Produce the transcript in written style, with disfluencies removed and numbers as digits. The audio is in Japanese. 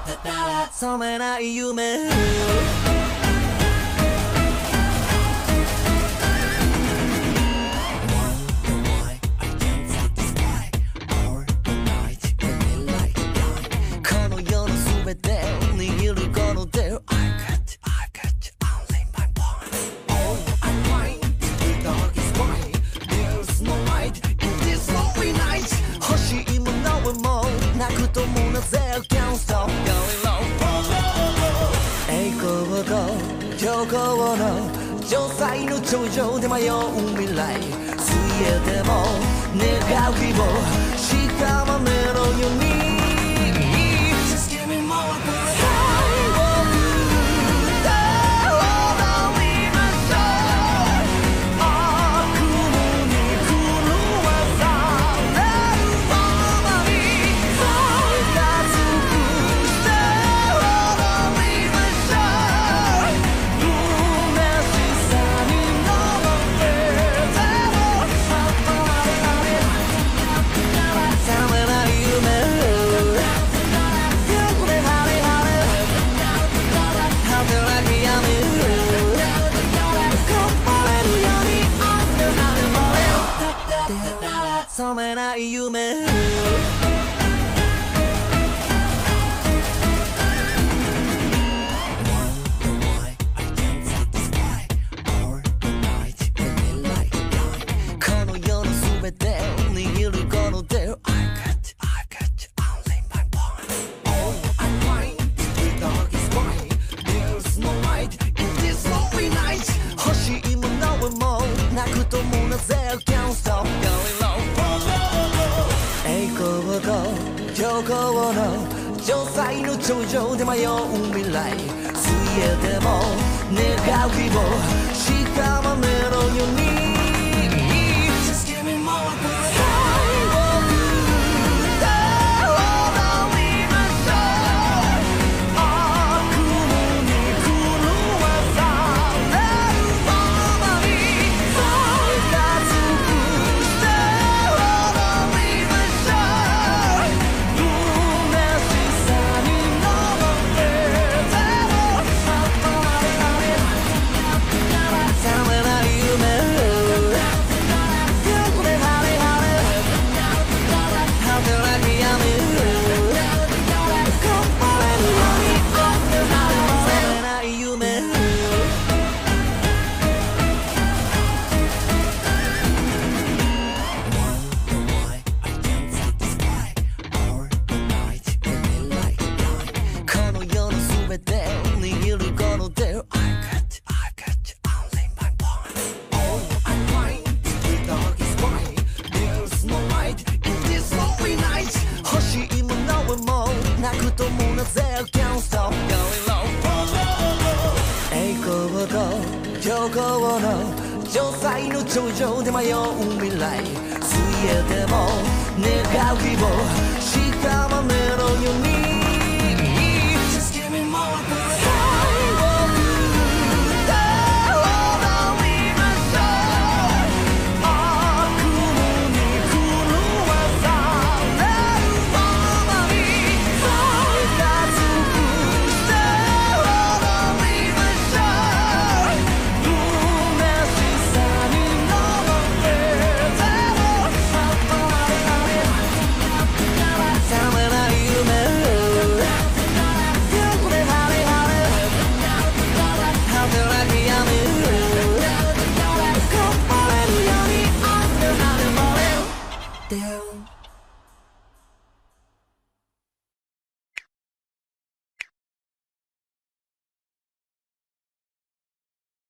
染めない夢この世の全てを握るこの手を I've got you only my one Oh I'm fine The dark is bright There's no light in this lonely night 欲しいものはもうなくともなぜ Can't stop going low 栄光と虚構の城塞の頂上で迷う未来水泳でも願う希望したまめのように染めない夢この世の全てを握るこの手を I've got you only my one Oh I'm fine The dark is bright There's no light in this lonely night 欲しいものはもうなくともなぜ Can't stop going low栄光と虚構の城塞の頂上で迷う未来水泳でも願う希望したまめのように Just give me more Can't stop going low 栄光と虚構の城塞の頂上で迷う未来水泳でも願う希望したまめのように Just give me more down